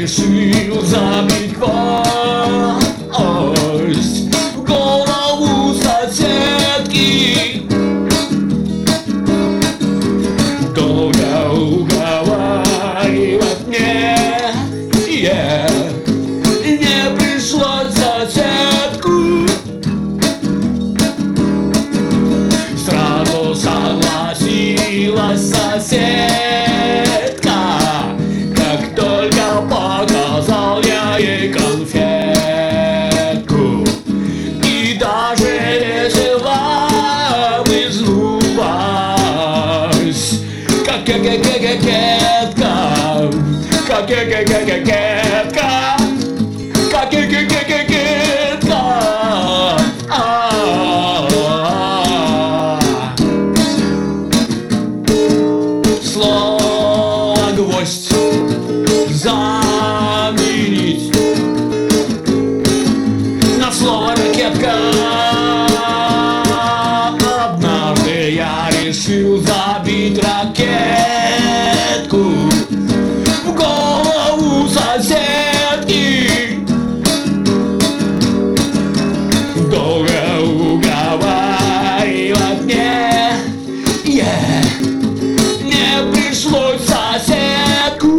решил забить гвоздь в голову соседки. Долго уговаривать мне не пришлось соседку. Сразу согласилась соседка, как только показал я ей конфетку. И даже решила вызнувать, как кетка, как кетка, как кетка. Слово гвоздь заменить на слово ракетка. Однажды я решил забить ракетку в голову соседки. Долго уговаривать мне не пришлось соседку.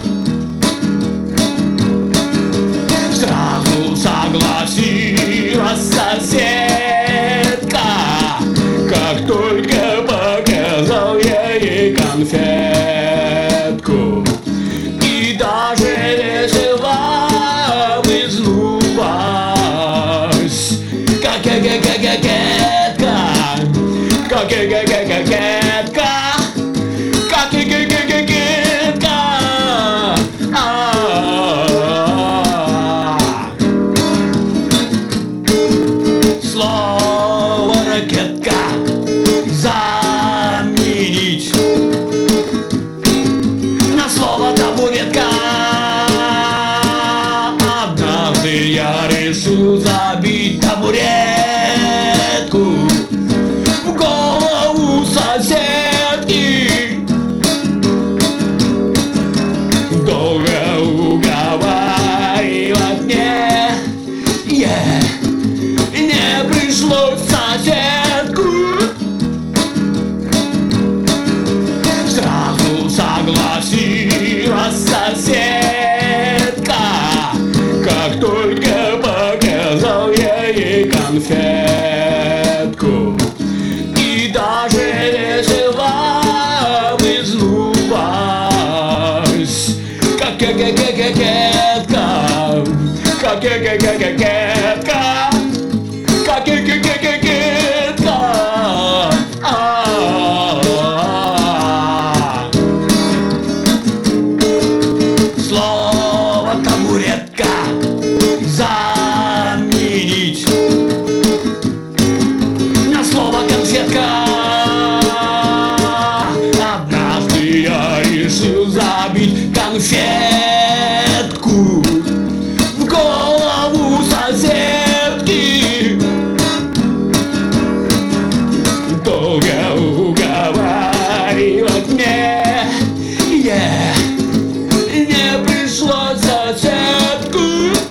Сразу согласилась соседка, как только показал я ей конфетку. И даже решила вызнувать, как кетка, как кетка, как кетка. Слово ракетка заменить на слово табуретка. Однажды я решил забить табуретку в голову соседки. Долго уговаривать мне не пришлось соседку. Сразу согласилась соседка, как только показал я ей конфетку. И даже решила вызнувать, как кетка, как кетка, как кетка. Слово табуретка заменить на слово конфетка. Однажды я решил забить конфетку в голову соседки. Долго уговаривать мне не пришлось соседку.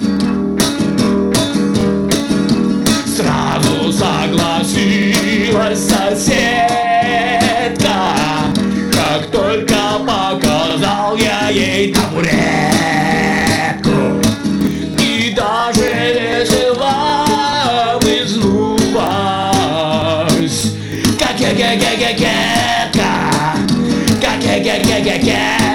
Сразу согласилась соседка, как только показал я ей табуретку. И даже решила вызнувать, как кетка, как кетка.